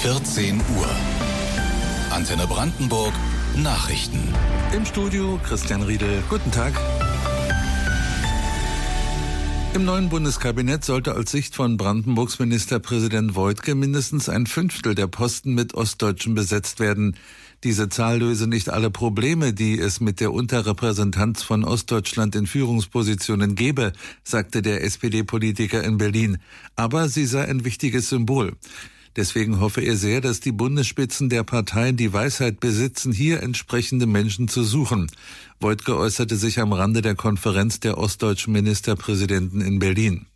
14 Uhr. Antenne Brandenburg Nachrichten. Im Studio Christian Riedel. Guten Tag. Im neuen Bundeskabinett sollte als Sicht von Brandenburgs Ministerpräsident Woidke mindestens 1/5 der Posten mit Ostdeutschen besetzt werden. Diese Zahl löse nicht alle Probleme, die es mit der Unterrepräsentanz von Ostdeutschland in Führungspositionen gebe, sagte der SPD-Politiker in Berlin. Aber sie sei ein wichtiges Symbol. Deswegen hoffe er sehr, dass die Bundesspitzen der Parteien die Weisheit besitzen, hier entsprechende Menschen zu suchen. Woidke äußerte sich am Rande der Konferenz der ostdeutschen Ministerpräsidenten in Berlin.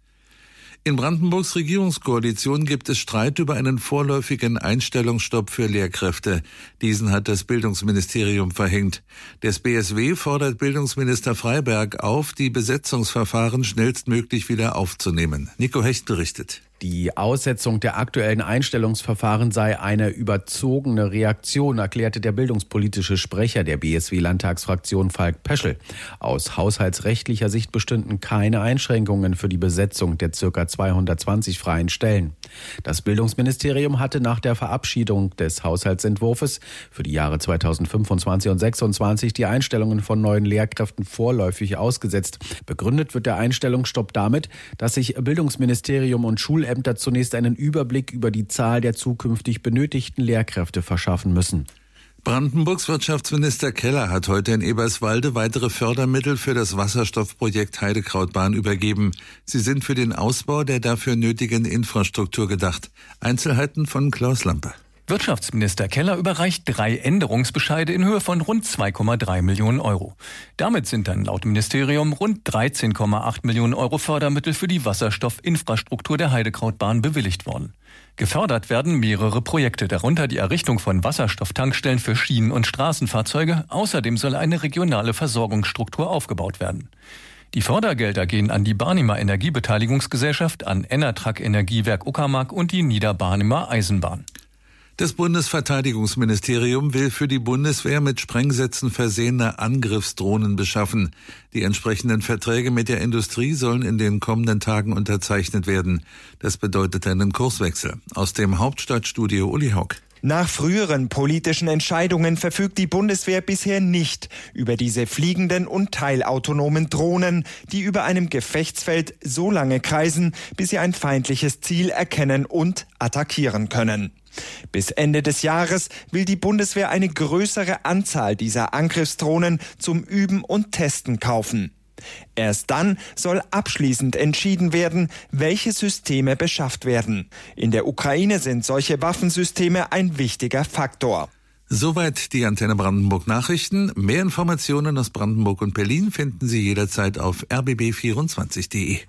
In Brandenburgs Regierungskoalition gibt es Streit über einen vorläufigen Einstellungsstopp für Lehrkräfte. Diesen hat das Bildungsministerium verhängt. Das BSW fordert Bildungsminister Freiberg auf, die Besetzungsverfahren schnellstmöglich wieder aufzunehmen. Nico Hecht berichtet. Die Aussetzung der aktuellen Einstellungsverfahren sei eine überzogene Reaktion, erklärte der bildungspolitische Sprecher der BSW-Landtagsfraktion Falk Peschel. Aus haushaltsrechtlicher Sicht bestünden keine Einschränkungen für die Besetzung der ca. 220 freien Stellen. Das Bildungsministerium hatte nach der Verabschiedung des Haushaltsentwurfs für die Jahre 2025 und 2026 die Einstellungen von neuen Lehrkräften vorläufig ausgesetzt. Begründet wird der Einstellungsstopp damit, dass sich Bildungsministerium und Schulämter zunächst einen Überblick über die Zahl der zukünftig benötigten Lehrkräfte verschaffen müssen. Brandenburgs Wirtschaftsminister Keller hat heute in Eberswalde weitere Fördermittel für das Wasserstoffprojekt Heidekrautbahn übergeben. Sie sind für den Ausbau der dafür nötigen Infrastruktur gedacht. Einzelheiten von Klaus Lampe. Wirtschaftsminister Keller überreicht 3 Änderungsbescheide in Höhe von rund 2,3 Millionen Euro. Damit sind dann laut Ministerium rund 13,8 Millionen Euro Fördermittel für die Wasserstoffinfrastruktur der Heidekrautbahn bewilligt worden. Gefördert werden mehrere Projekte, darunter die Errichtung von Wasserstofftankstellen für Schienen- und Straßenfahrzeuge. Außerdem soll eine regionale Versorgungsstruktur aufgebaut werden. Die Fördergelder gehen an die Barnimer Energiebeteiligungsgesellschaft, an Enertrag Energiewerk Uckermark und die Niederbarnimer Eisenbahn. Das Bundesverteidigungsministerium will für die Bundeswehr mit Sprengsätzen versehene Angriffsdrohnen beschaffen. Die entsprechenden Verträge mit der Industrie sollen in den kommenden Tagen unterzeichnet werden. Das bedeutet einen Kurswechsel. Aus dem Hauptstadtstudio Uli Haug. Nach früheren politischen Entscheidungen verfügt die Bundeswehr bisher nicht über diese fliegenden und teilautonomen Drohnen, die über einem Gefechtsfeld so lange kreisen, bis sie ein feindliches Ziel erkennen und attackieren können. Bis Ende des Jahres will die Bundeswehr eine größere Anzahl dieser Angriffsdrohnen zum Üben und Testen kaufen. Erst dann soll abschließend entschieden werden, welche Systeme beschafft werden. In der Ukraine sind solche Waffensysteme ein wichtiger Faktor. Soweit die Antenne Brandenburg Nachrichten. Mehr Informationen aus Brandenburg und Berlin finden Sie jederzeit auf rbb24.de.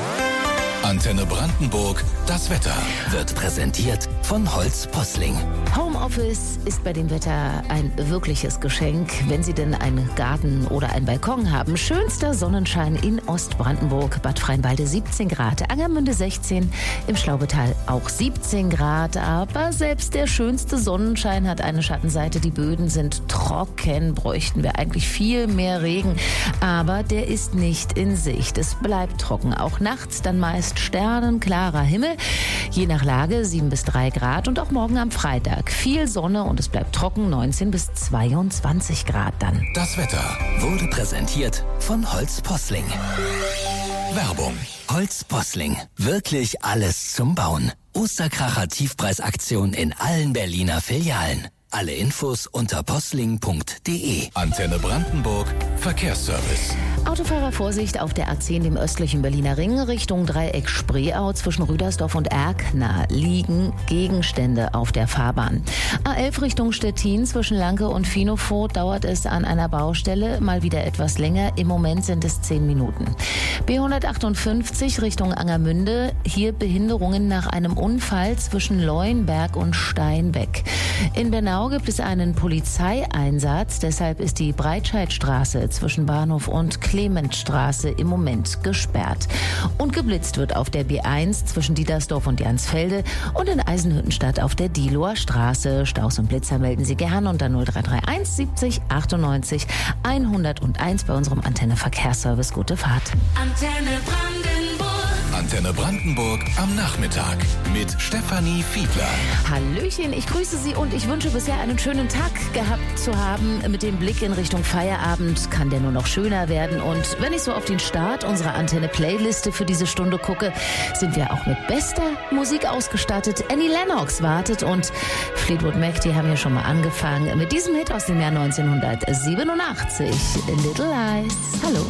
Antenne Brandenburg, das Wetter wird präsentiert von Holz Posling. Homeoffice ist bei dem Wetter ein wirkliches Geschenk, wenn Sie denn einen Garten oder einen Balkon haben. Schönster Sonnenschein in Ostbrandenburg, Bad Freienwalde 17 Grad, Angermünde 16, im Schlaubetal auch 17 Grad. Aber selbst der schönste Sonnenschein hat eine Schattenseite. Die Böden sind trocken, bräuchten wir eigentlich viel mehr Regen. Aber der ist nicht in Sicht. Es bleibt trocken, auch nachts dann meist sternenklarer Himmel, je nach Lage 7 bis 3 Grad und auch morgen am Freitag viel Sonne und es bleibt trocken, 19 bis 22 Grad dann. Das Wetter wurde präsentiert von Holz Posling. Werbung. Holz Posling. Wirklich alles zum Bauen. Osterkracher Tiefpreisaktion in allen Berliner Filialen. Alle Infos unter posling.de. Antenne Brandenburg Verkehrsservice. Autofahrer Vorsicht auf der A10, dem östlichen Berliner Ring, Richtung Dreieck Spreeau. Zwischen Rüdersdorf und Erkner liegen Gegenstände auf der Fahrbahn. A11 Richtung Stettin, zwischen Lanke und Finofurt dauert es an einer Baustelle mal wieder etwas länger. Im Moment sind es 10 Minuten. B158 Richtung Angermünde, hier Behinderungen nach einem Unfall zwischen Leuenberg und Steinbeck. In Bernau gibt es einen Polizeieinsatz, deshalb ist die Breitscheidstraße zwischen Bahnhof und Clementstraße im Moment gesperrt. Und geblitzt wird auf der B1 zwischen Diedersdorf und Jansfelde und in Eisenhüttenstadt auf der Dieloher Straße. Staus und Blitzer melden Sie gerne unter 0331 70 98 101 bei unserem Antenne Verkehrsservice. Gute Fahrt. Antenne Brandenburg. Antenne Brandenburg am Nachmittag mit Stefanie Fiedler. Hallöchen, ich grüße Sie und ich wünsche bisher einen schönen Tag gehabt zu haben. Mit dem Blick in Richtung Feierabend kann der nur noch schöner werden. Und wenn ich so auf den Start unserer Antenne-Playliste für diese Stunde gucke, sind wir auch mit bester Musik ausgestattet. Annie Lennox wartet und Fleetwood Mac, die haben ja schon mal angefangen mit diesem Hit aus dem Jahr 1987. Little Lies. Hallo.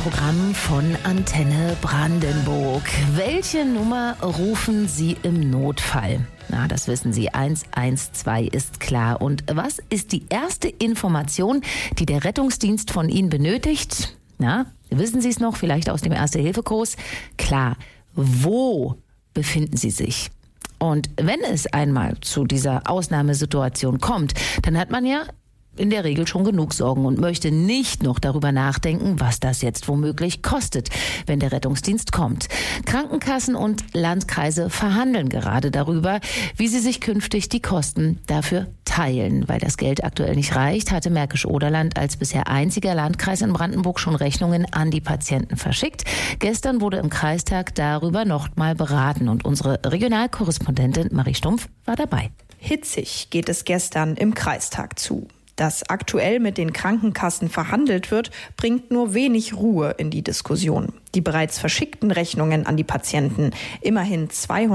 Programm von Antenne Brandenburg. Welche Nummer rufen Sie im Notfall? Na, das wissen Sie. 112 ist klar. Und was ist die erste Information, die der Rettungsdienst von Ihnen benötigt? Na, wissen Sie es noch? Vielleicht aus dem Erste-Hilfe-Kurs? Klar. Wo befinden Sie sich? Und wenn es einmal zu dieser Ausnahmesituation kommt, dann hat man ja in der Regel schon genug Sorgen und möchte nicht noch darüber nachdenken, was das jetzt womöglich kostet, wenn der Rettungsdienst kommt. Krankenkassen und Landkreise verhandeln gerade darüber, wie sie sich künftig die Kosten dafür teilen. Weil das Geld aktuell nicht reicht, hatte Märkisch-Oderland als bisher einziger Landkreis in Brandenburg schon Rechnungen an die Patienten verschickt. Gestern wurde im Kreistag darüber noch mal beraten und unsere Regionalkorrespondentin Marie Stumpf war dabei. Hitzig geht es gestern im Kreistag zu. Dass aktuell mit den Krankenkassen verhandelt wird, bringt nur wenig Ruhe in die Diskussion. Die bereits verschickten Rechnungen an die Patienten, immerhin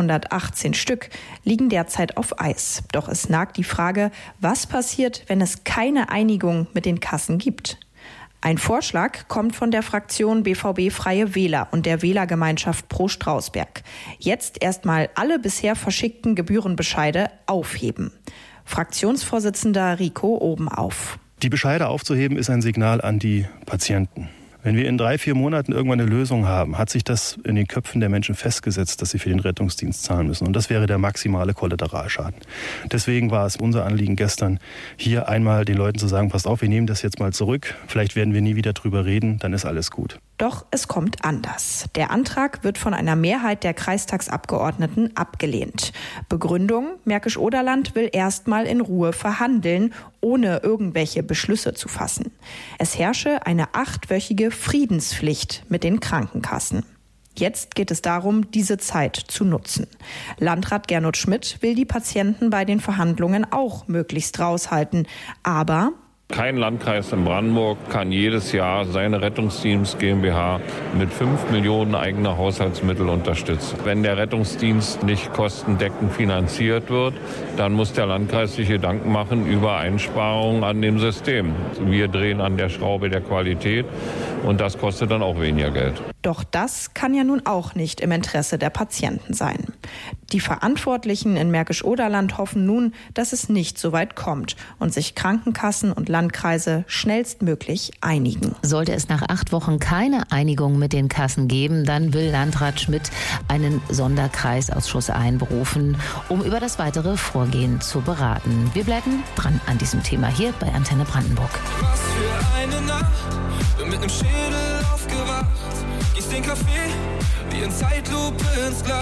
218 Stück, liegen derzeit auf Eis. Doch es nagt die Frage, was passiert, wenn es keine Einigung mit den Kassen gibt? Ein Vorschlag kommt von der Fraktion BVB Freie Wähler und der Wählergemeinschaft Pro Strausberg. Jetzt erstmal alle bisher verschickten Gebührenbescheide aufheben. Fraktionsvorsitzender Rico Obenauf. Die Bescheide aufzuheben ist ein Signal an die Patienten. Wenn wir in 3-4 Monaten irgendwann eine Lösung haben, hat sich das in den Köpfen der Menschen festgesetzt, dass sie für den Rettungsdienst zahlen müssen. Und das wäre der maximale Kollateralschaden. Deswegen war es unser Anliegen gestern, hier einmal den Leuten zu sagen, passt auf, wir nehmen das jetzt mal zurück. Vielleicht werden wir nie wieder drüber reden, dann ist alles gut. Doch es kommt anders. Der Antrag wird von einer Mehrheit der Kreistagsabgeordneten abgelehnt. Begründung: Märkisch-Oderland will erstmal in Ruhe verhandeln, ohne irgendwelche Beschlüsse zu fassen. Es herrsche eine 8-wöchige Friedenspflicht mit den Krankenkassen. Jetzt geht es darum, diese Zeit zu nutzen. Landrat Gernot Schmidt will die Patienten bei den Verhandlungen auch möglichst raushalten. Aber kein Landkreis in Brandenburg kann jedes Jahr seine Rettungsdienst GmbH mit 5 Millionen eigener Haushaltsmittel unterstützen. Wenn der Rettungsdienst nicht kostendeckend finanziert wird, dann muss der Landkreis sich Gedanken machen über Einsparungen an dem System. Wir drehen an der Schraube der Qualität und das kostet dann auch weniger Geld. Doch das kann ja nun auch nicht im Interesse der Patienten sein. Die Verantwortlichen in Märkisch-Oderland hoffen nun, dass es nicht so weit kommt und sich Krankenkassen und Landkreise schnellstmöglich einigen. Sollte es nach 8 Wochen keine Einigung mit den Kassen geben, dann will Landrat Schmidt einen Sonderkreisausschuss einberufen, um über das weitere Vorgehen zu beraten. Wir bleiben dran an diesem Thema hier bei Antenne Brandenburg. Was für eine Nacht, bin mit nem Schädel aufgewacht, gieß den Kaffee wie in Zeitlupe ins Glas.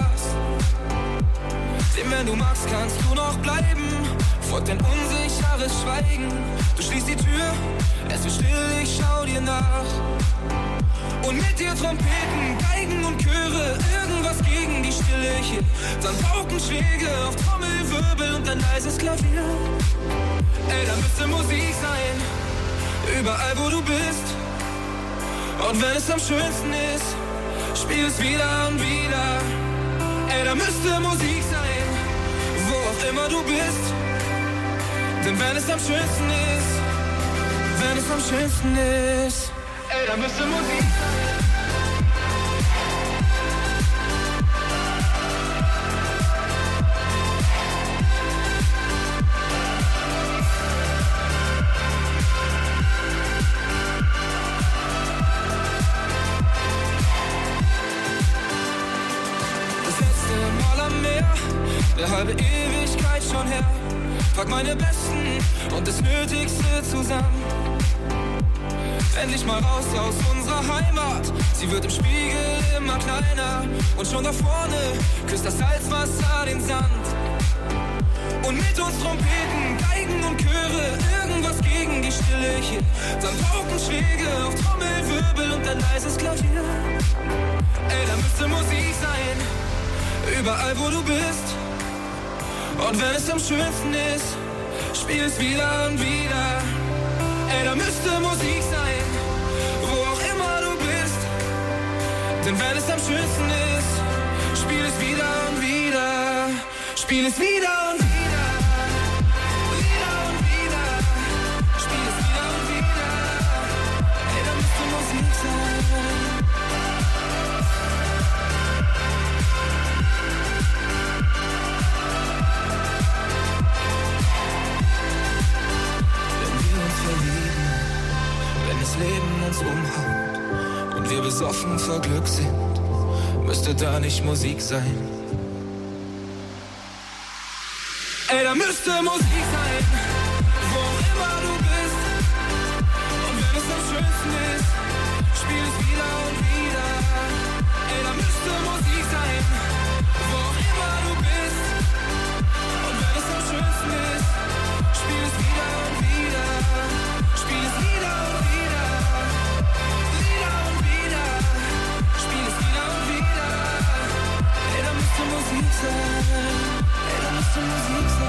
Denn wenn du magst, kannst du noch bleiben, folgt dein unsicheres Schweigen. Du schließt die Tür, es wird still, ich schau dir nach. Und mit dir Trompeten, Geigen und Chöre, irgendwas gegen die Stille hier. Dann Paukenschläge auf Trommelwirbel und ein leises Klavier. Ey, da müsste Musik sein, überall wo du bist. Und wenn es am schönsten ist, spiel es wieder und wieder. Ey, da müsste Musik sein, wo auch immer du bist. Denn wenn es am schönsten ist, wenn es am schönsten ist, ey, da müsste Musik sein. Der halbe Ewigkeit schon her, pack meine Besten und das Nötigste zusammen. Endlich mal raus aus unserer Heimat, sie wird im Spiegel immer kleiner. Und schon da vorne küsst das Salzwasser den Sand. Und mit uns Trompeten, Geigen und Chöre, irgendwas gegen die Stille hier. Dann Paukenschläge auf Trommelwirbel und ein leises Klavier. Ey, da müsste Musik sein, überall wo du bist. Und wenn es am schönsten ist, spiel es wieder und wieder. Ey, da müsste Musik sein, wo auch immer du bist. Denn wenn es am schönsten ist, spiel es wieder und wieder. Spiel es wieder und wieder. Wieder und wieder. Spiel es wieder und wieder. Ey, da müsste Musik sein. umhaut und wir besoffen vor Glück sind, müsste da nicht Musik sein? Ey, da müsste Musik sein, wo immer du bist. Und wenn es am schönsten ist, spiel es wieder und wieder. Ey, da müsste Musik sein, wo immer du bist. Und wenn es am schönsten ist, spiel es wieder und wieder. Spiel es wieder und wieder. Wieder und wieder. Spiel es wieder und wieder. Ey, da müsste Musik sein. Ey, da müsste Musik sein.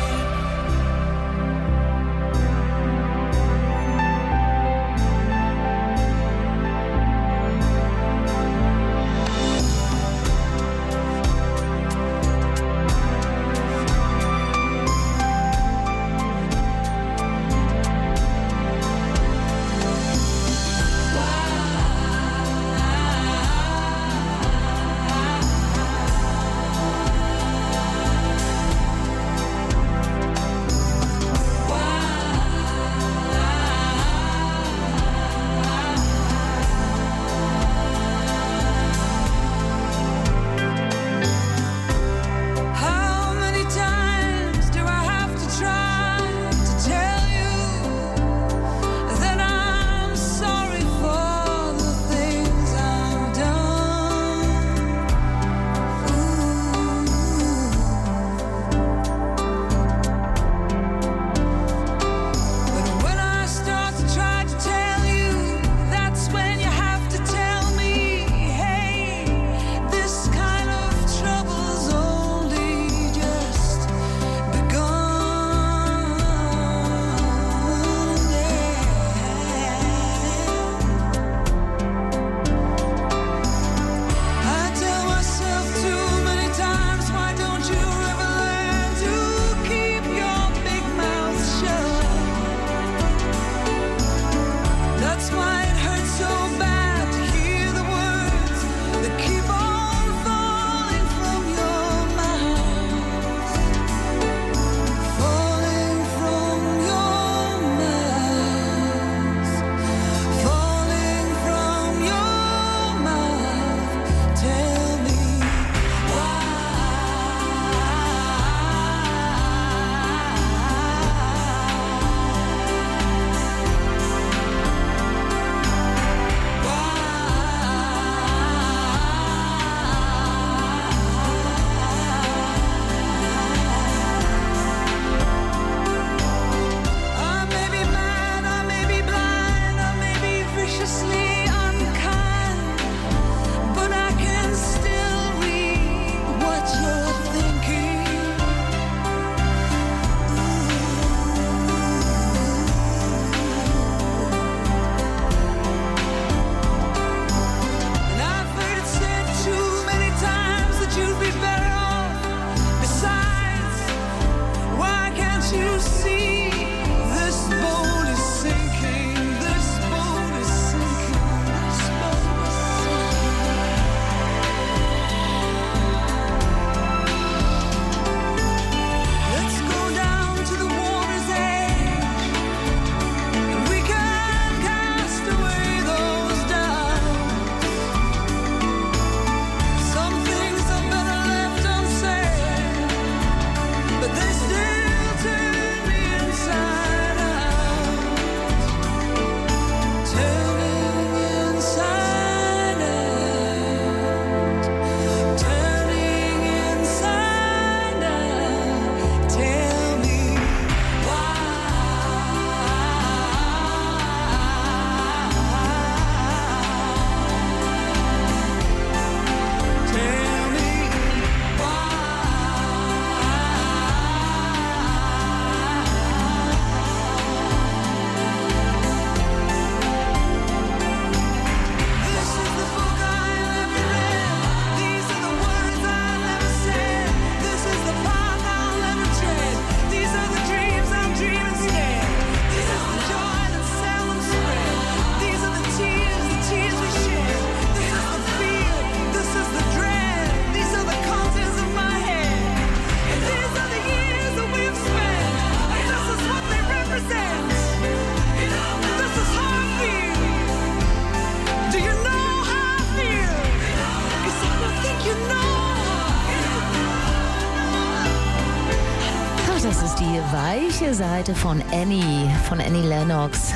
B-Seite von Annie Lennox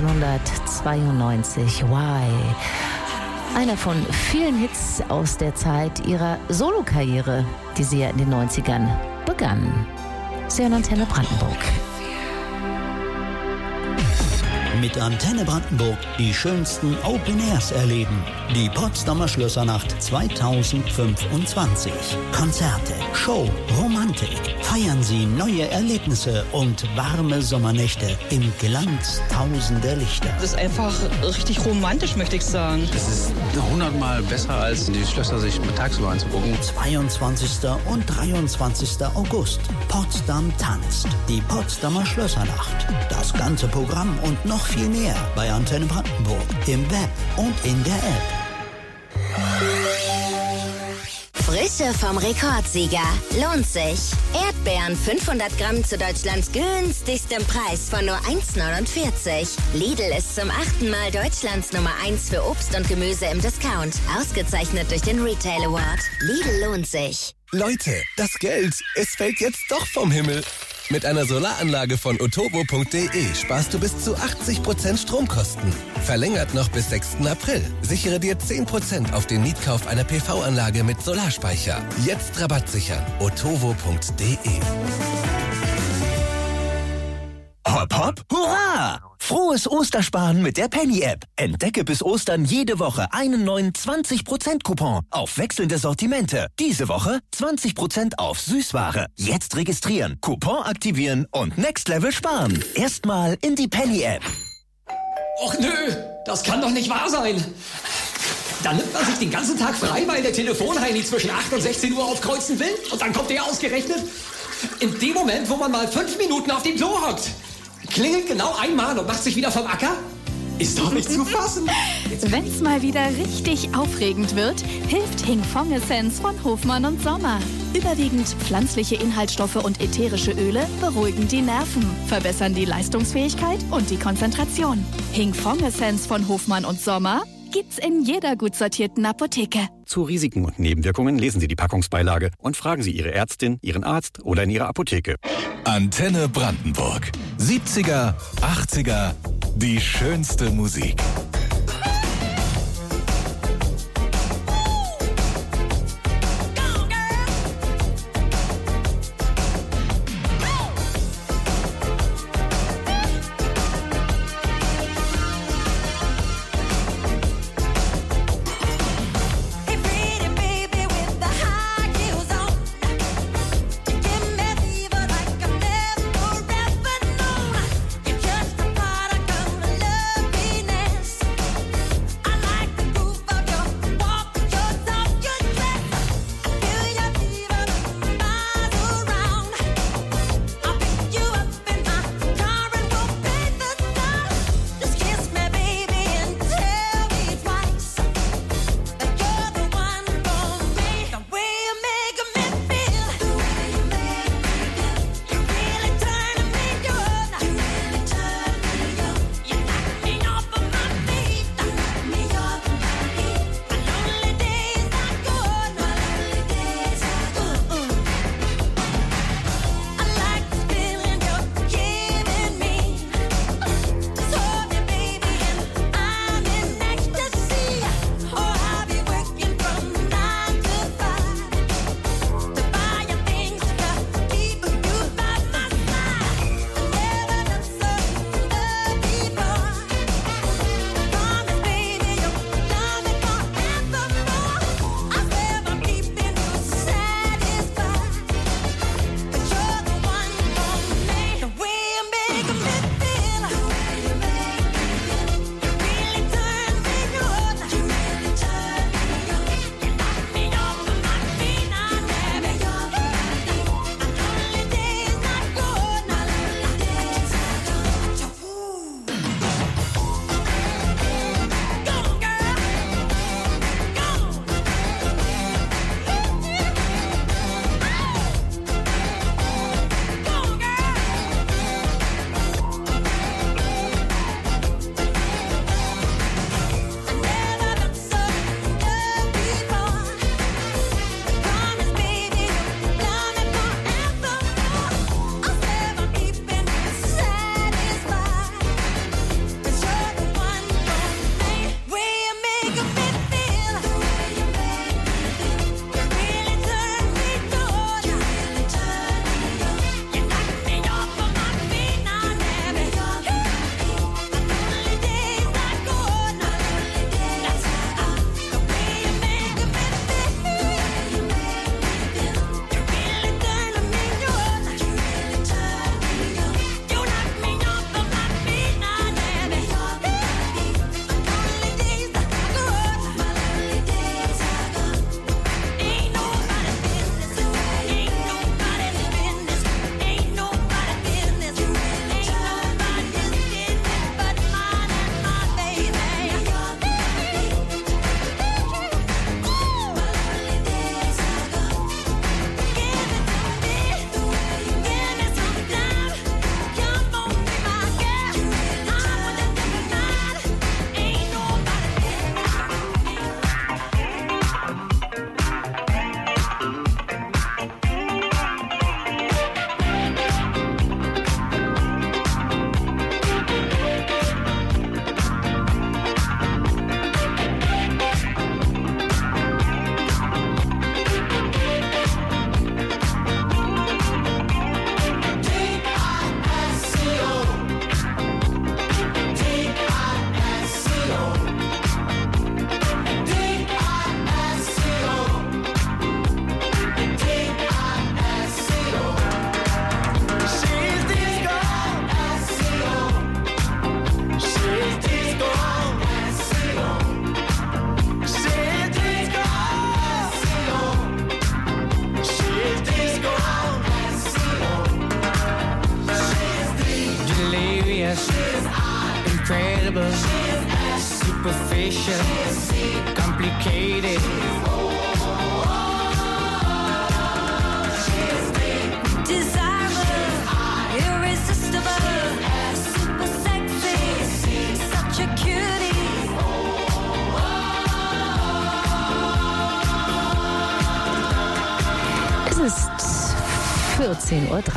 1992. Why? Einer von vielen Hits aus der Zeit ihrer Solokarriere, die sie ja in den 90ern begann. Sie hören Antenne Brandenburg. Mit Antenne Brandenburg die schönsten Open Airs erleben. Die Potsdamer Schlössernacht 2025. Konzerte, Show, Romantik. Feiern Sie neue Erlebnisse und warme Sommernächte im Glanz tausender Lichter. Das ist einfach richtig romantisch, möchte ich sagen. Das ist 100-mal besser, als die Schlösser sich tagsüber anzugucken. 22. und 23. August. Potsdam tanzt. Die Potsdamer Schlössernacht. Das ganze Programm und noch viel mehr bei Antenne Brandenburg. Im Web und in der App. Frische vom Rekordsieger. Lohnt sich. Erdbeeren 500 Gramm zu Deutschlands günstigstem Preis von nur 1,49. Lidl ist zum 8. Mal Deutschlands Nummer 1 für Obst und Gemüse im Discount. Ausgezeichnet durch den Retail Award. Lidl lohnt sich. Leute, das Geld, es fällt jetzt doch vom Himmel. Mit einer Solaranlage von otovo.de sparst du bis zu 80% Stromkosten. Verlängert noch bis 6. April. Sichere dir 10% auf den Mietkauf einer PV-Anlage mit Solarspeicher. Jetzt Rabatt sichern. otovo.de. Hopp, hopp, hurra! Frohes Ostersparen mit der Penny-App. Entdecke bis Ostern jede Woche einen neuen 20%-Coupon auf wechselnde Sortimente. Diese Woche 20% auf Süßware. Jetzt registrieren, Coupon aktivieren und Next Level sparen. Erstmal in die Penny-App. Och nö, das kann doch nicht wahr sein. Dann nimmt man sich den ganzen Tag frei, weil der Telefonheini zwischen 8 und 16 Uhr aufkreuzen will. Und dann kommt der ausgerechnet in dem Moment, wo man mal 5 Minuten auf dem Klo hockt. Klingelt genau einmal und macht sich wieder vom Acker? Ist doch nicht zu fassen. Wenn's mal wieder richtig aufregend wird, hilft Hingfong Essence von Hofmann und Sommer. Überwiegend pflanzliche Inhaltsstoffe und ätherische Öle beruhigen die Nerven, verbessern die Leistungsfähigkeit und die Konzentration. Hingfong Essence von Hofmann und Sommer gibt's in jeder gut sortierten Apotheke. Zu Risiken und Nebenwirkungen lesen Sie die Packungsbeilage und fragen Sie Ihre Ärztin, Ihren Arzt oder in Ihrer Apotheke. Antenne Brandenburg. 70er, 80er, die schönste Musik. Just a part of love. incredible, superficial, complicated. Desirable, irresistible, super sexy, such a cutie. Es ist 14:30 Uhr.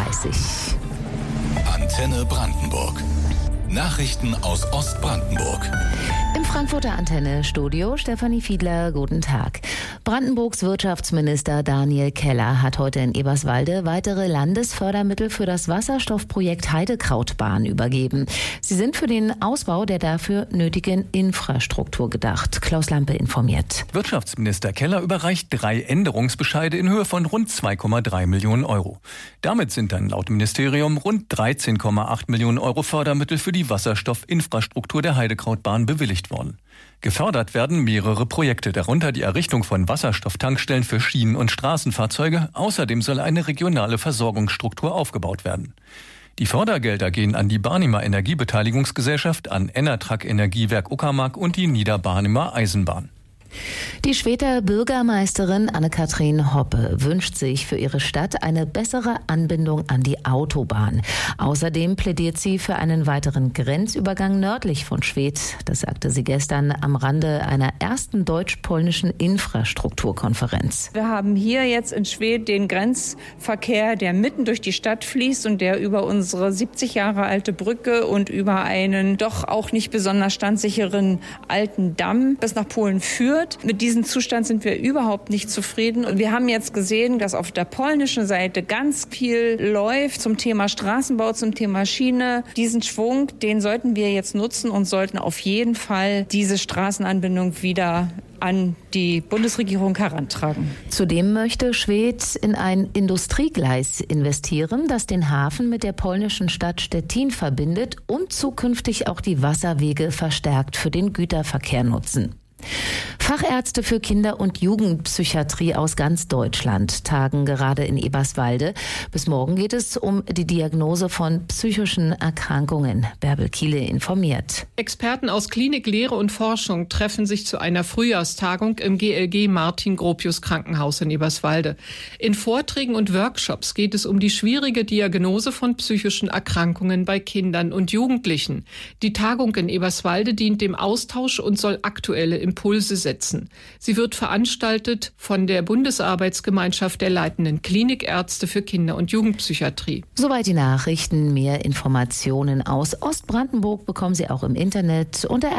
Antenne Brandenburg. Nachrichten aus Ostbrandenburg. Im Frankfurter Antenne-Studio Stefanie Fiedler, guten Tag. Brandenburgs Wirtschaftsminister Daniel Keller hat heute in Eberswalde weitere Landesfördermittel für das Wasserstoffprojekt Heidekrautbahn übergeben. Sie sind für den Ausbau der dafür nötigen Infrastruktur gedacht. Klaus Lampe informiert. Wirtschaftsminister Keller überreicht 3 Änderungsbescheide in Höhe von rund 2,3 Millionen Euro. Damit sind dann laut Ministerium rund 13,8 Millionen Euro Fördermittel für die Wasserstoffinfrastruktur der Heidekrautbahn bewilligt worden. Gefördert werden mehrere Projekte, darunter die Errichtung von Wasserstofftankstellen für Schienen- und Straßenfahrzeuge. Außerdem soll eine regionale Versorgungsstruktur aufgebaut werden. Die Fördergelder gehen an die Barnimer Energiebeteiligungsgesellschaft, an Enertrag Energiewerk Uckermark und die Niederbarnimer Eisenbahn. Die Schwedter Bürgermeisterin Anne-Kathrin Hoppe wünscht sich für ihre Stadt eine bessere Anbindung an die Autobahn. Außerdem plädiert sie für einen weiteren Grenzübergang nördlich von Schwedt. Das sagte sie gestern am Rande einer ersten deutsch-polnischen Infrastrukturkonferenz. Wir haben hier jetzt in Schwedt den Grenzverkehr, der mitten durch die Stadt fließt und der über unsere 70 Jahre alte Brücke und über einen doch auch nicht besonders standsicheren alten Damm bis nach Polen führt. Mit diesem Zustand sind wir überhaupt nicht zufrieden. Und wir haben jetzt gesehen, dass auf der polnischen Seite ganz viel läuft zum Thema Straßenbau, zum Thema Schiene. Diesen Schwung, den sollten wir jetzt nutzen und sollten auf jeden Fall diese Straßenanbindung wieder an die Bundesregierung herantragen. Zudem möchte Schwedt in ein Industriegleis investieren, das den Hafen mit der polnischen Stadt Stettin verbindet und zukünftig auch die Wasserwege verstärkt für den Güterverkehr nutzen. Fachärzte für Kinder- und Jugendpsychiatrie aus ganz Deutschland tagen gerade in Eberswalde. Bis morgen geht es um die Diagnose von psychischen Erkrankungen. Bärbel Kiele informiert. Experten aus Klinik, Lehre und Forschung treffen sich zu einer Frühjahrstagung im GLG Martin-Gropius-Krankenhaus in Eberswalde. In Vorträgen und Workshops geht es um die schwierige Diagnose von psychischen Erkrankungen bei Kindern und Jugendlichen. Die Tagung in Eberswalde dient dem Austausch und soll aktuelle Impulse setzen. Sie wird veranstaltet von der Bundesarbeitsgemeinschaft der leitenden Klinikärzte für Kinder- und Jugendpsychiatrie. Soweit die Nachrichten. Mehr Informationen aus Ostbrandenburg bekommen Sie auch im Internet unter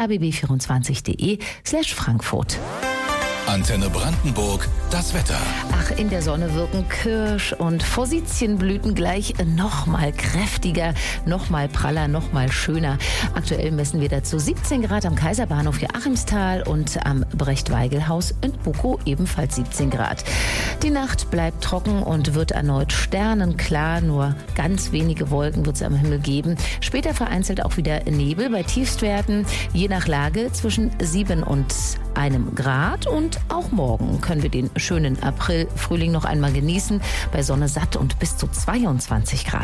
rbb24.de/Frankfurt. Antenne Brandenburg, das Wetter. Ach, in der Sonne wirken Kirsch- und Forsythienblüten gleich noch mal kräftiger, noch mal praller, noch mal schöner. Aktuell messen wir dazu 17 Grad am Kaiserbahnhof hier Achimstal und am Brecht-Weigel-Haus in Bukow ebenfalls 17 Grad. Die Nacht bleibt trocken und wird erneut sternenklar. Nur ganz wenige Wolken wird es am Himmel geben. Später vereinzelt auch wieder Nebel bei Tiefstwerten, je nach Lage zwischen 7 und 1 Grad. Und auch morgen können wir den schönen April-Frühling noch einmal genießen. Bei Sonne satt und bis zu 22 Grad.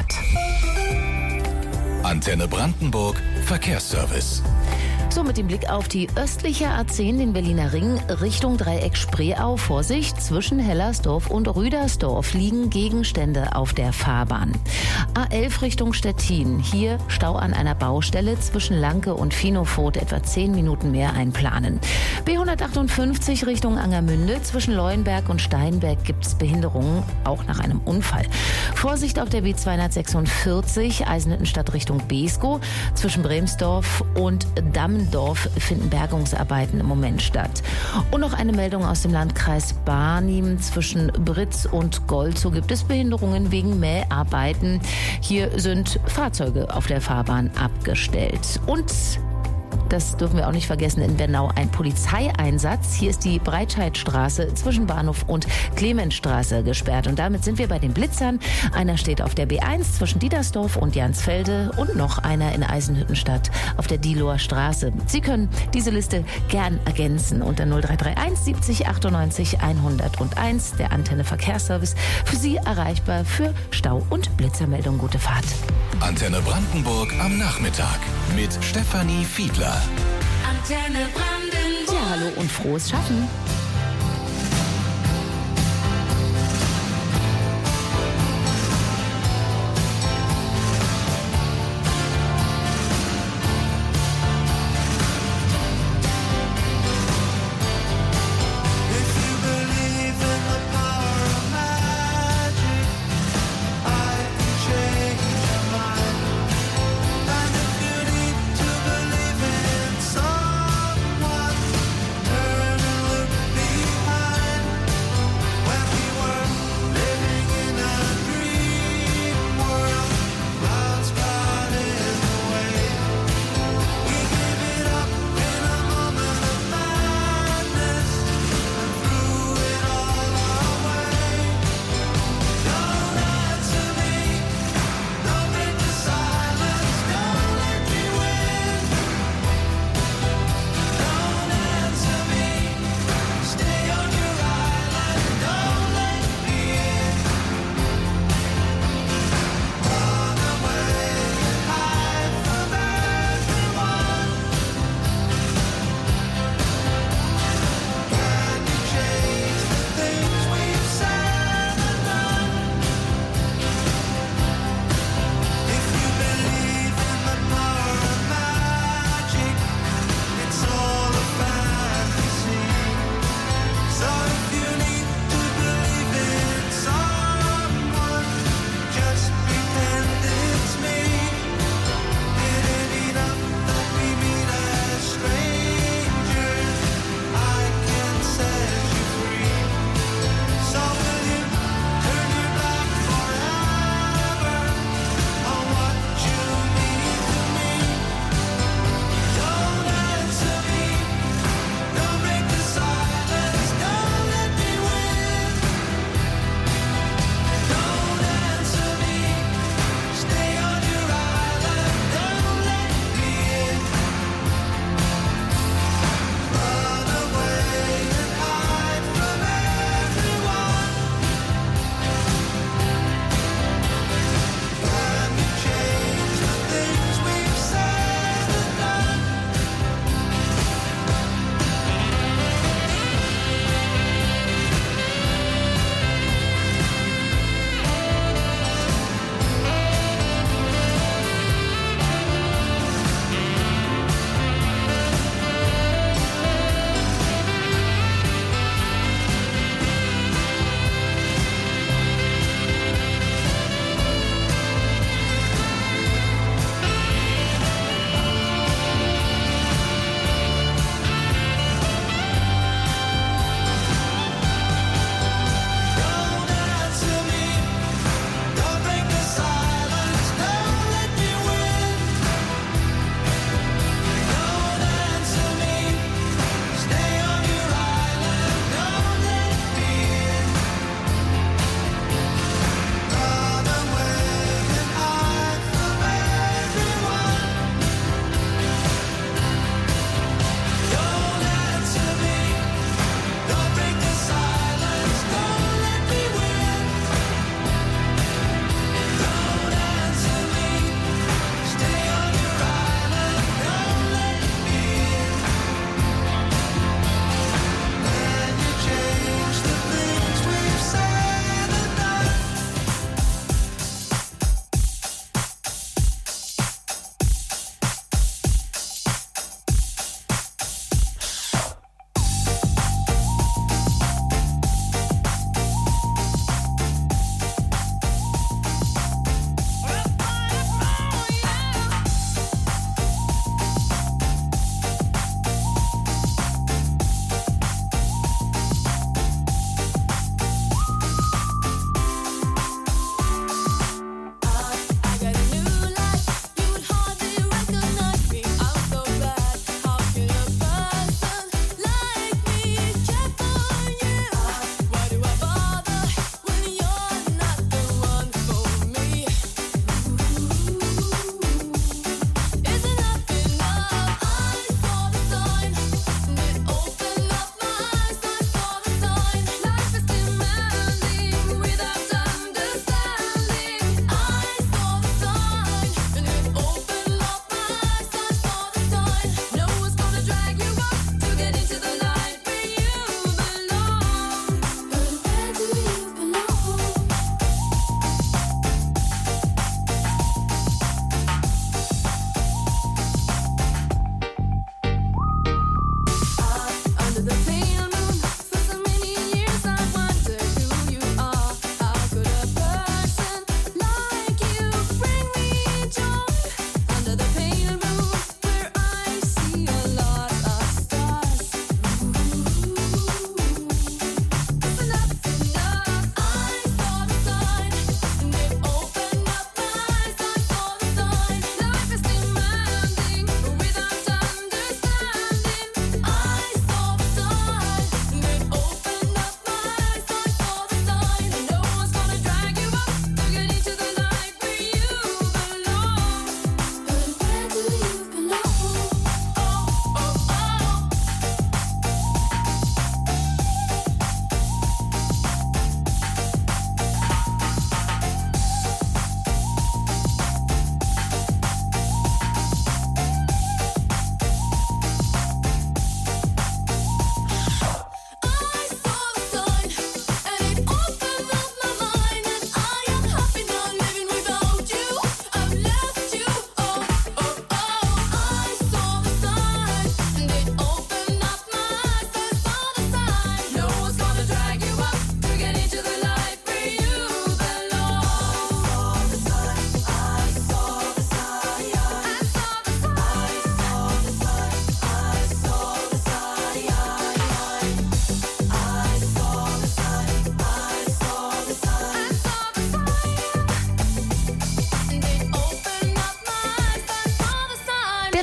Antenne Brandenburg, Verkehrsservice. So, mit dem Blick auf die östliche A10, den Berliner Ring, Richtung Dreieck Spreeau. Vorsicht, zwischen Hellersdorf und Rüdersdorf liegen Gegenstände auf der Fahrbahn. A11 Richtung Stettin, hier Stau an einer Baustelle zwischen Lanke und Finofurt, etwa 10 Minuten mehr einplanen. B158 Richtung Angermünde, zwischen Leuenberg und Steinbeck gibt es Behinderungen, auch nach einem Unfall. Vorsicht auf der B246, Eisenhüttenstadt Richtung Beeskow, zwischen Bremsdorf und Dammendorf finden Bergungsarbeiten im Moment statt. Und noch eine Meldung aus dem Landkreis Barnim. Zwischen Britz und Golzow gibt es Behinderungen wegen Mäharbeiten. Hier sind Fahrzeuge auf der Fahrbahn abgestellt. Und das dürfen wir auch nicht vergessen, in Bernau ein Polizeieinsatz. Hier ist die Breitscheidstraße zwischen Bahnhof und Clemensstraße gesperrt. Und damit sind wir bei den Blitzern. Einer steht auf der B1 zwischen Diedersdorf und Jansfelde und noch einer in Eisenhüttenstadt auf der Dieloher Straße. Sie können diese Liste gern ergänzen unter 0331 70 98 101. Der Antenne Verkehrsservice für Sie erreichbar für Stau- und Blitzermeldung. Gute Fahrt. Antenne Brandenburg am Nachmittag mit Stefanie Fiedler. Antenne Brandenburg. Ja, hallo und frohes Schaffen.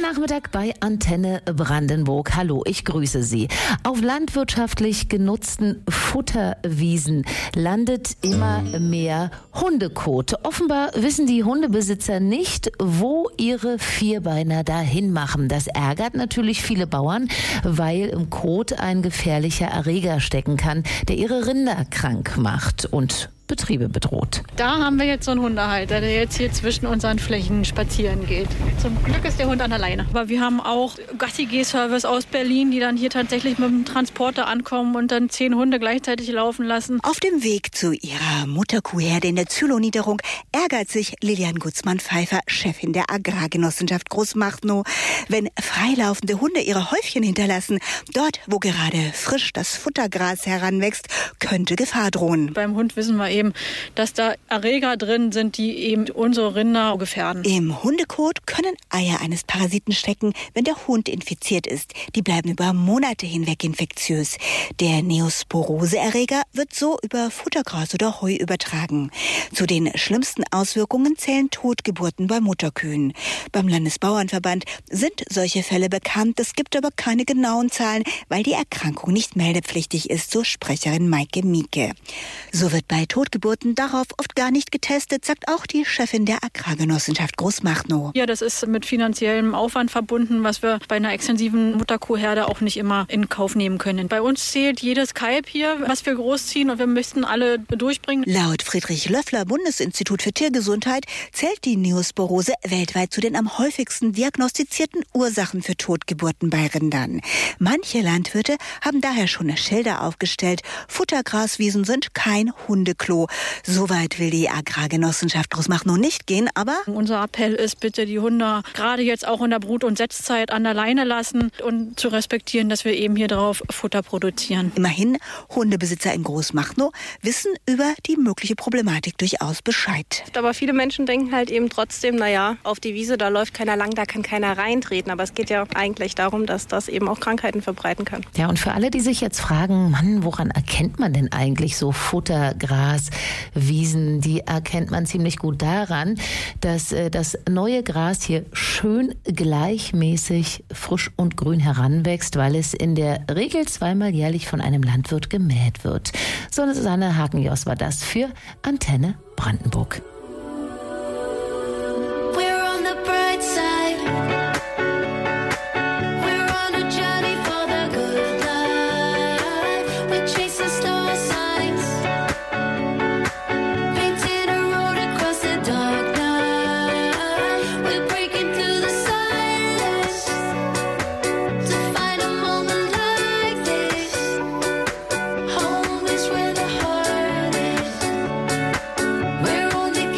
Nachmittag bei Antenne Brandenburg. Hallo, ich grüße Sie. Auf landwirtschaftlich genutzten Futterwiesen landet immer mehr Hundekot. Offenbar wissen die Hundebesitzer nicht, wo ihre Vierbeiner dahin machen. Das ärgert natürlich viele Bauern, weil im Kot ein gefährlicher Erreger stecken kann, der ihre Rinder krank macht und Betriebe bedroht. Da haben wir jetzt so einen Hundehalter, der jetzt hier zwischen unseren Flächen spazieren geht. Zum Glück ist der Hund an der Leine. Aber wir haben auch Gassi-G-Service aus Berlin, die dann hier tatsächlich mit dem Transporter ankommen und dann 10 Hunde gleichzeitig laufen lassen. Auf dem Weg zu ihrer Mutterkuhherde in der Zülow-Niederung ärgert sich Lilian Gutzmann-Pfeiffer, Chefin der Agrargenossenschaft Großmachnow, wenn freilaufende Hunde ihre Häufchen hinterlassen. Dort, wo gerade frisch das Futtergras heranwächst, könnte Gefahr drohen. Beim Hund wissen wir eben, dass da Erreger drin sind, die eben unsere Rinder gefährden. Im Hundekot können Eier eines Parasiten stecken, wenn der Hund infiziert ist. Die bleiben über Monate hinweg infektiös. Der Neosporose-Erreger wird so über Futtergras oder Heu übertragen. Zu den schlimmsten Auswirkungen zählen Totgeburten bei Mutterkühen. Beim Landesbauernverband sind solche Fälle bekannt. Es gibt aber keine genauen Zahlen, weil die Erkrankung nicht meldepflichtig ist, so Sprecherin Maike Mieke. So wird bei Totgeburten darauf oft gar nicht getestet, sagt auch die Chefin der Agrargenossenschaft Großmachnow. Ja, das ist mit finanziellem Aufwand verbunden, was wir bei einer extensiven Mutterkuhherde auch nicht immer in Kauf nehmen können. Bei uns zählt jedes Kalb hier, was wir großziehen, und wir müssten alle durchbringen. Laut Friedrich Löffler, Bundesinstitut für Tiergesundheit, zählt die Neosporose weltweit zu den am häufigsten diagnostizierten Ursachen für Totgeburten bei Rindern. Manche Landwirte haben daher schon Schilder aufgestellt. Futtergraswiesen sind kein Hundeklo. Soweit will die Agrargenossenschaft Großmachnow nicht gehen, aber unser Appell ist bitte, die Hunde gerade jetzt auch in der Brut- und Setzzeit an der Leine lassen und zu respektieren, dass wir eben hier drauf Futter produzieren. Immerhin, Hundebesitzer in Großmachnow wissen über die mögliche Problematik durchaus Bescheid. Aber viele Menschen denken halt eben trotzdem, naja, auf die Wiese, da läuft keiner lang, da kann keiner reintreten. Aber es geht ja eigentlich darum, dass das eben auch Krankheiten verbreiten kann. Ja, und für alle, die sich jetzt fragen, Mann, woran erkennt man denn eigentlich so Futtergraswiesen? Die erkennt man ziemlich gut daran, dass das neue Gras hier schön gleichmäßig frisch und grün heranwächst, weil es in der Regel 2-mal jährlich von einem Landwirt gemäht wird. So, Susanne Hakenjos war das für Antenne Brandenburg. We're on the bright side. We're only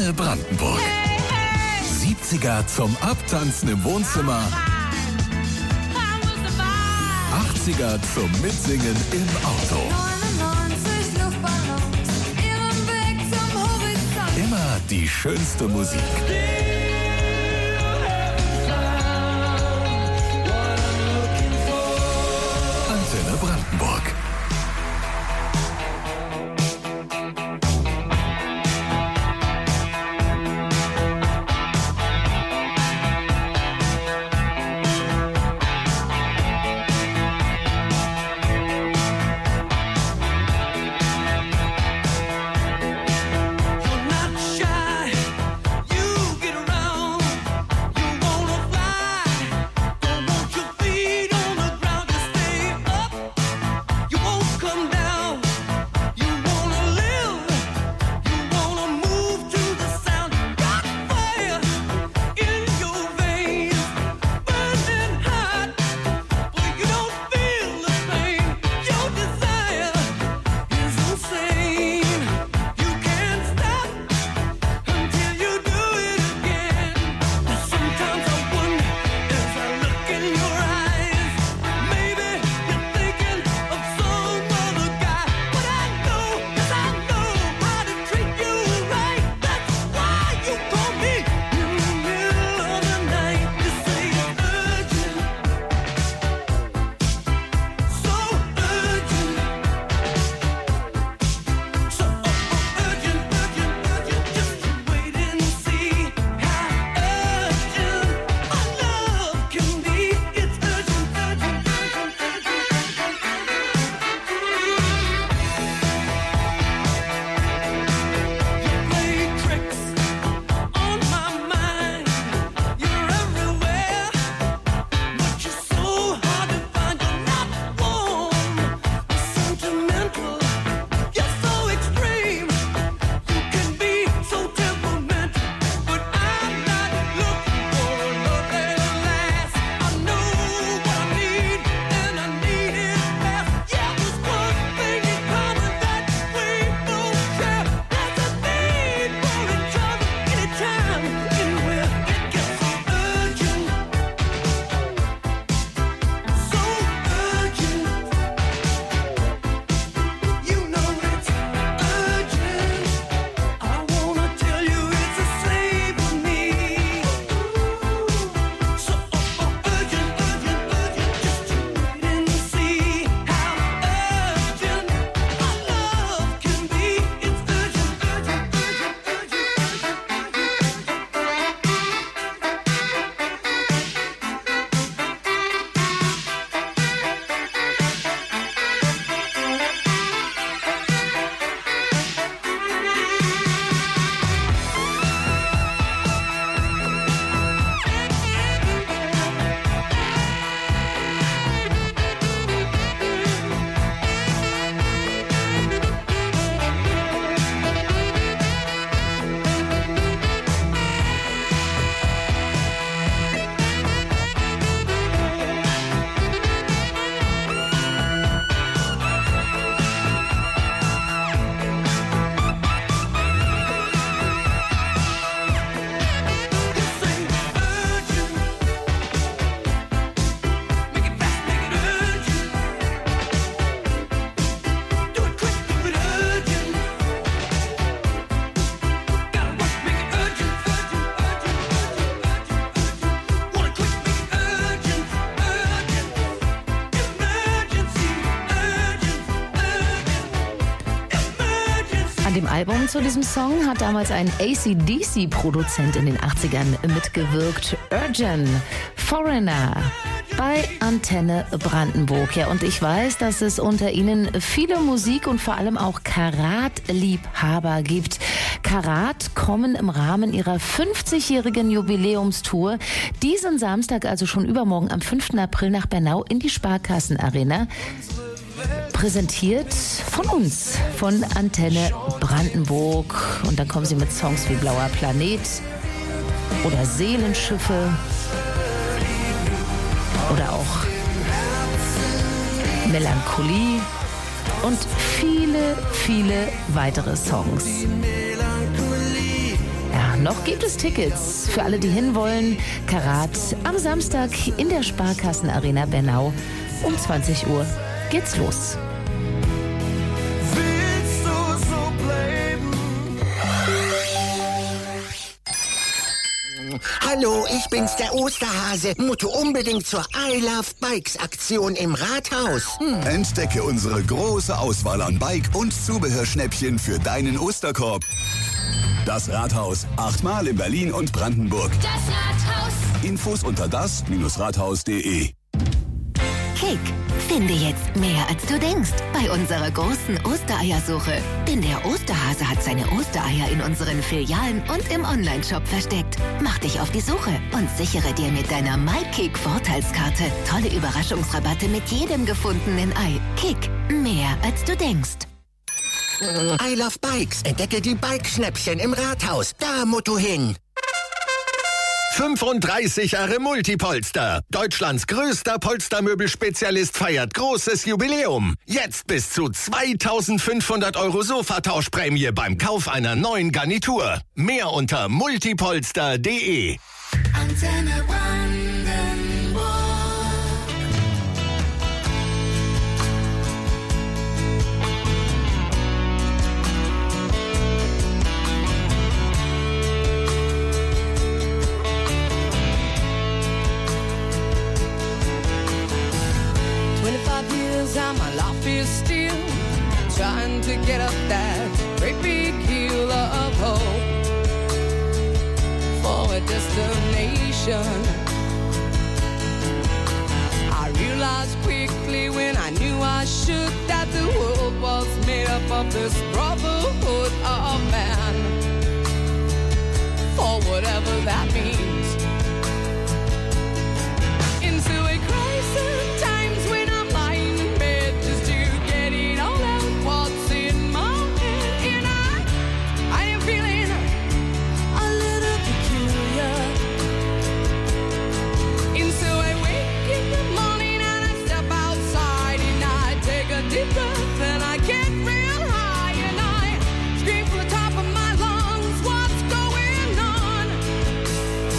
Antenne Brandenburg. 70er zum Abtanzen im Wohnzimmer. 80er zum Mitsingen im Auto. Immer die schönste Musik. Antenne Brandenburg. dem Album zu diesem Song hat damals ein AC/DC-Produzent in den 80ern mitgewirkt. Urgent, Foreigner bei Antenne Brandenburg. Ja, und ich weiß, dass es unter Ihnen viele Musik- und vor allem auch Karat-Liebhaber gibt. Karat kommen im Rahmen ihrer 50-jährigen Jubiläumstour diesen Samstag, also schon übermorgen am 5. April nach Bernau in die Sparkassenarena. Präsentiert von uns, von Antenne Brandenburg. Und dann kommen sie mit Songs wie Blauer Planet oder Seelenschiffe oder auch Melancholie und viele, viele weitere Songs. Noch gibt es Tickets für alle, die hinwollen. Karat am Samstag in der Sparkassenarena Bernau. Um 20 Uhr geht's los. Hallo, ich bin's, der Osterhase. Musst unbedingt zur I Love Bikes Aktion im Rathaus. Entdecke unsere große Auswahl an Bike- und Zubehörschnäppchen für deinen Osterkorb. Das Rathaus, 8-mal in Berlin und Brandenburg. Das Rathaus. Infos unter das-rathaus.de. Kick, finde jetzt mehr als du denkst bei unserer großen Ostereiersuche. Denn der Osterhase hat seine Ostereier in unseren Filialen und im Onlineshop versteckt. Mach dich auf die Suche und sichere dir mit deiner MyKick-Vorteilskarte tolle Überraschungsrabatte mit jedem gefundenen Ei. Kick, mehr als du denkst. I Love Bikes. Entdecke die Bikeschnäppchen im Rathaus. Da musst du hin. 35 Jahre Multipolster. Deutschlands größter Polstermöbelspezialist feiert großes Jubiläum. Jetzt bis zu 2.500 € Sofatauschprämie beim Kauf einer neuen Garnitur. Mehr unter multipolster.de. Antenne Brandenburg. And my life is still trying to get up that great big hill of hope for a destination. I realized quickly when I knew I should that the world was made up of this brotherhood of man, for whatever that means. Into a crisis times when I'm lying in bed just to get it all out what's in my head. And I am feeling a little peculiar. And so I wake in the morning and I step outside and I take a deep breath and I get real high and I scream from the top of my lungs, what's going on?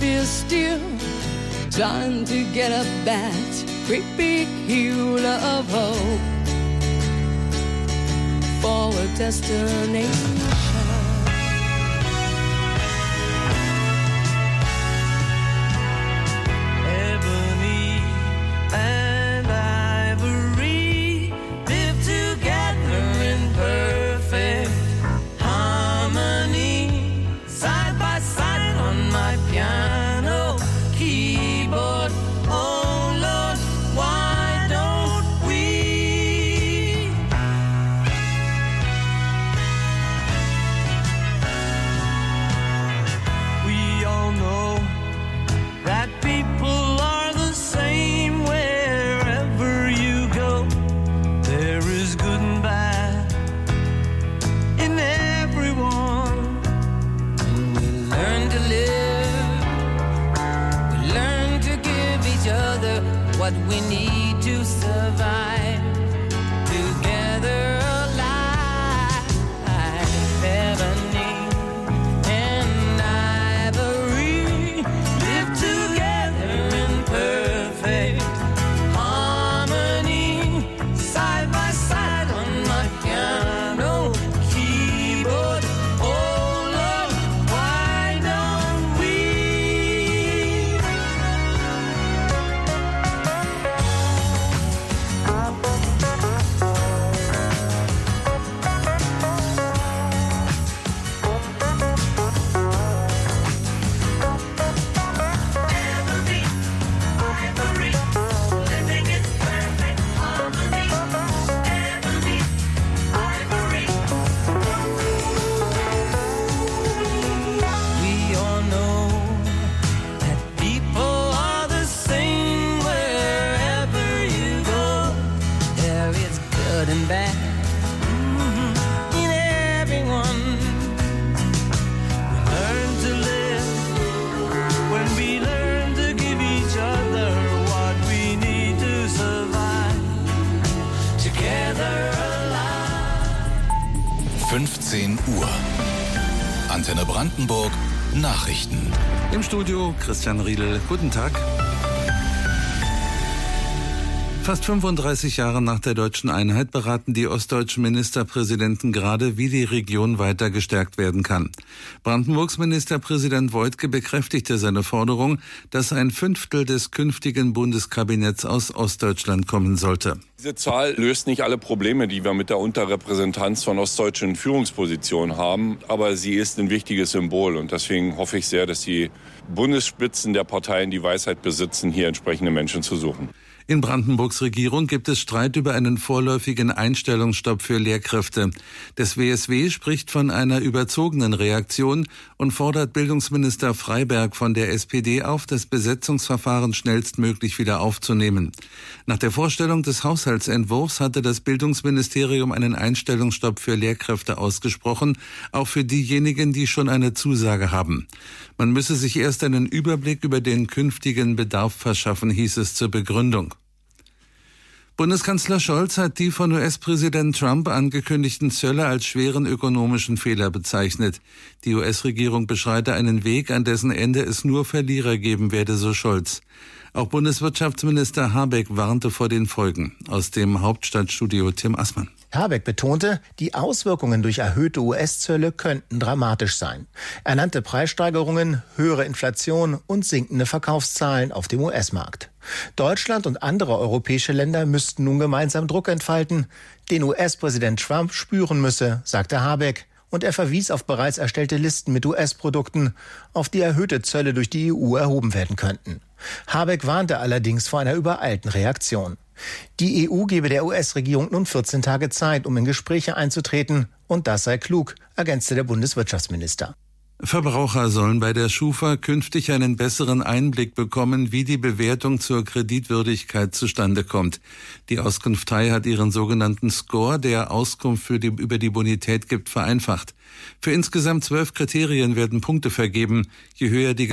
is still trying to get up that great big hill of hope for a destination. Ebony and ivory live together in perfect harmony, side by side on my piano keyboard. Oh Lord, why don't we? We all know that people are the same wherever you go. There is good and bad in everyone. And we learn to live, we learn to give each other what we need to survive. Together alive, ebony and ivory live together in perfect harmony, side by side on my piano keyboard. Oh Lord, why don't we? We all know that people are the same wherever you go. There is good and bad in everyone. We learn to live when we learn to give each other what we need to survive. Together alive. 15 Uhr. Antenne Brandenburg. Nachrichten. Im Studio Christian Riedel. Guten Tag. Fast 35 Jahre nach der deutschen Einheit beraten die ostdeutschen Ministerpräsidenten gerade, wie die Region weiter gestärkt werden kann. Brandenburgs Ministerpräsident Woidke bekräftigte seine Forderung, dass ein Fünftel des künftigen Bundeskabinetts aus Ostdeutschland kommen sollte. Diese Zahl löst nicht alle Probleme, die wir mit der Unterrepräsentanz von ostdeutschen Führungspositionen haben, aber sie ist ein wichtiges Symbol und deswegen hoffe ich sehr, dass die Bundesspitzen der Parteien die Weisheit besitzen, hier entsprechende Menschen zu suchen. In Brandenburgs Regierung gibt es Streit über einen vorläufigen Einstellungsstopp für Lehrkräfte. Das WSW spricht von einer überzogenen Reaktion und fordert Bildungsminister Freiberg von der SPD auf, das Besetzungsverfahren schnellstmöglich wieder aufzunehmen. Nach der Vorstellung des Haushaltsentwurfs hatte das Bildungsministerium einen Einstellungsstopp für Lehrkräfte ausgesprochen, auch für diejenigen, die schon eine Zusage haben. Man müsse sich erst einen Überblick über den künftigen Bedarf verschaffen, hieß es zur Begründung. Bundeskanzler Scholz hat die von US-Präsident Trump angekündigten Zölle als schweren ökonomischen Fehler bezeichnet. Die US-Regierung beschreite einen Weg, an dessen Ende es nur Verlierer geben werde, so Scholz. Auch Bundeswirtschaftsminister Habeck warnte vor den Folgen. Aus dem Hauptstadtstudio Tim Assmann. Habeck betonte, die Auswirkungen durch erhöhte US-Zölle könnten dramatisch sein. Er nannte Preissteigerungen, höhere Inflation und sinkende Verkaufszahlen auf dem US-Markt. Deutschland und andere europäische Länder müssten nun gemeinsam Druck entfalten, den US-Präsident Trump spüren müsse, sagte Habeck. Und er verwies auf bereits erstellte Listen mit US-Produkten, auf die erhöhte Zölle durch die EU erhoben werden könnten. Habeck warnte allerdings vor einer übereilten Reaktion. Die EU gebe der US-Regierung nun 14 Tage Zeit, um in Gespräche einzutreten. Und das sei klug, ergänzte der Bundeswirtschaftsminister. Verbraucher sollen bei der Schufa künftig einen besseren Einblick bekommen, wie die Bewertung zur Kreditwürdigkeit zustande kommt. Die Auskunftei hat ihren sogenannten Score, der Auskunft über die Bonität gibt, vereinfacht. Für insgesamt 12 Kriterien werden Punkte vergeben. Je höher die